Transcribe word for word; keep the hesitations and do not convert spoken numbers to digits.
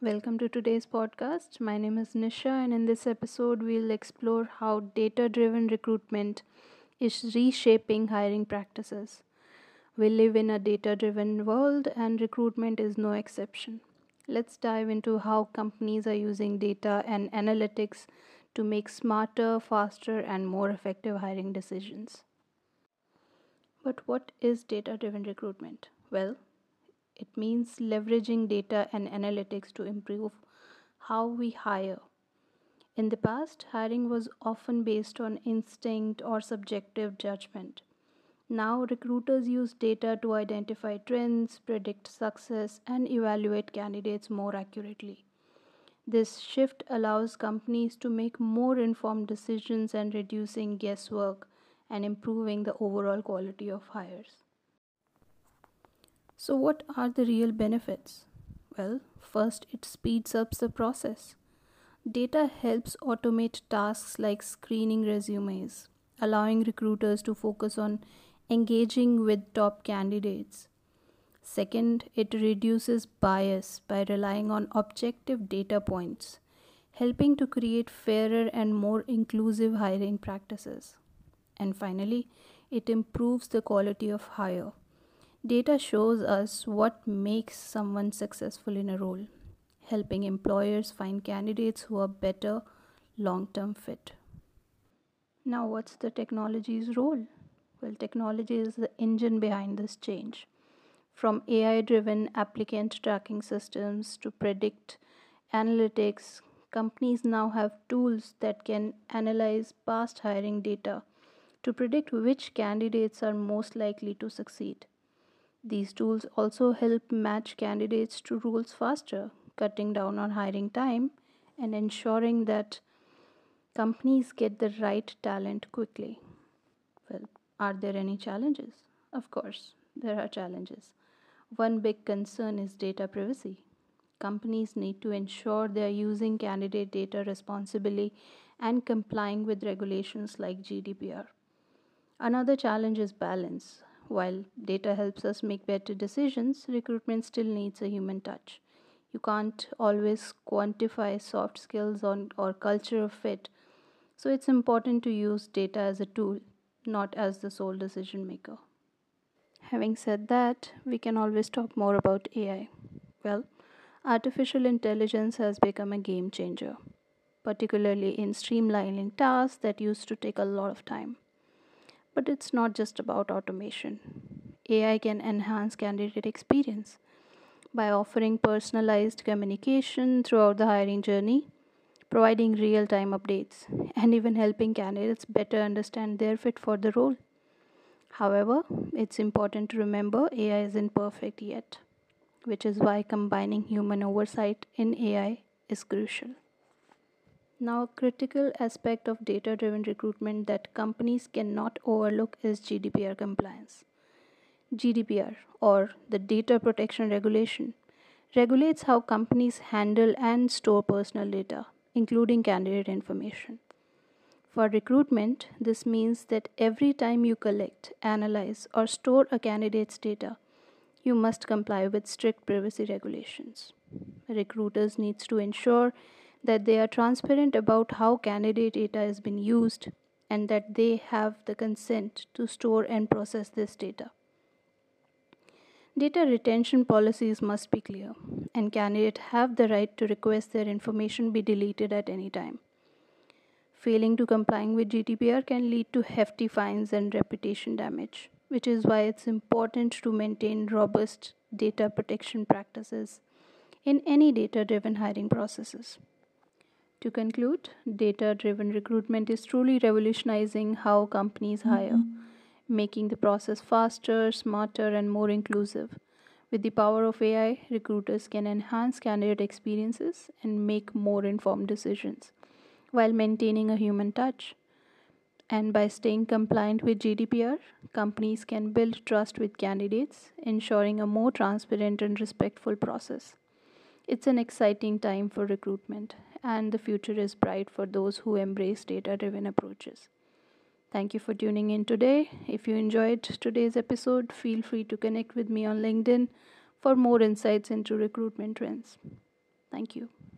Welcome to today's podcast. My name is Nisha, and in this episode, we'll explore how data driven recruitment is reshaping hiring practices. We live in a data driven world, and recruitment is no exception. Let's dive into how companies are using data and analytics to make smarter, faster, and more effective hiring decisions. But what is data driven recruitment? Well, it means leveraging data and analytics to improve how we hire. In the past, hiring was often based on instinct or subjective judgment. Now, recruiters use data to identify trends, predict success, and evaluate candidates more accurately. This shift allows companies to make more informed decisions and reducing guesswork and improving the overall quality of hires. So, what are the real benefits? Well, first, it speeds up the process. Data helps automate tasks like screening resumes, allowing recruiters to focus on engaging with top candidates. Second, it reduces bias by relying on objective data points, helping to create fairer and more inclusive hiring practices. And finally, it improves the quality of hire. Data shows us what makes someone successful in a role, helping employers find candidates who are better long term fit. Now, what's the technology's role? Well, technology is the engine behind this change. From A I driven applicant tracking systems to predict analytics, companies now have tools that can analyze past hiring data to predict which candidates are most likely to succeed. These tools also help match candidates to roles faster, cutting down on hiring time and ensuring that companies get the right talent quickly. Well, are there any challenges? Of course, there are challenges. One big concern is data privacy. Companies need to ensure they are using candidate data responsibly and complying with regulations like G D P R. Another challenge is balance. While data helps us make better decisions, recruitment still needs a human touch. You can't always quantify soft skills on, or culture fit, so it's important to use data as a tool, not as the sole decision maker. Having said that, we can always talk more about A I. Well, artificial intelligence has become a game changer, particularly in streamlining tasks that used to take a lot of time. But it's not just about automation. A I can enhance candidate experience by offering personalized communication throughout the hiring journey, providing real time updates, and even helping candidates better understand their fit for the role. However, it's important to remember A I isn't perfect yet, which is why combining human oversight in A I is crucial. Now, a critical aspect of data driven recruitment that companies cannot overlook is G D P R compliance. G D P R, or the Data Protection Regulation, regulates how companies handle and store personal data, including candidate information. For recruitment, this means that every time you collect, analyze, or store a candidate's data, you must comply with strict privacy regulations. Recruiters needs to ensure that they are transparent about how candidate data has been used and that they have the consent to store and process this data. Data retention policies must be clear, and candidates have the right to request their information be deleted at any time. Failing to complying with G D P R can lead to hefty fines and reputation damage, which is why it's important to maintain robust data protection practices in any data driven hiring processes. To conclude, data driven recruitment is truly revolutionizing how companies hire, making the process faster, smarter, and more inclusive. With the power of A I, recruiters can enhance candidate experiences and make more informed decisions while maintaining a human touch. And by staying compliant with G D P R, companies can build trust with candidates, ensuring a more transparent and respectful process. It's an exciting time for recruitment, and the future is bright for those who embrace data driven approaches. Thank you for tuning in today. If you enjoyed today's episode, feel free to connect with me on LinkedIn for more insights into recruitment trends. Thank you.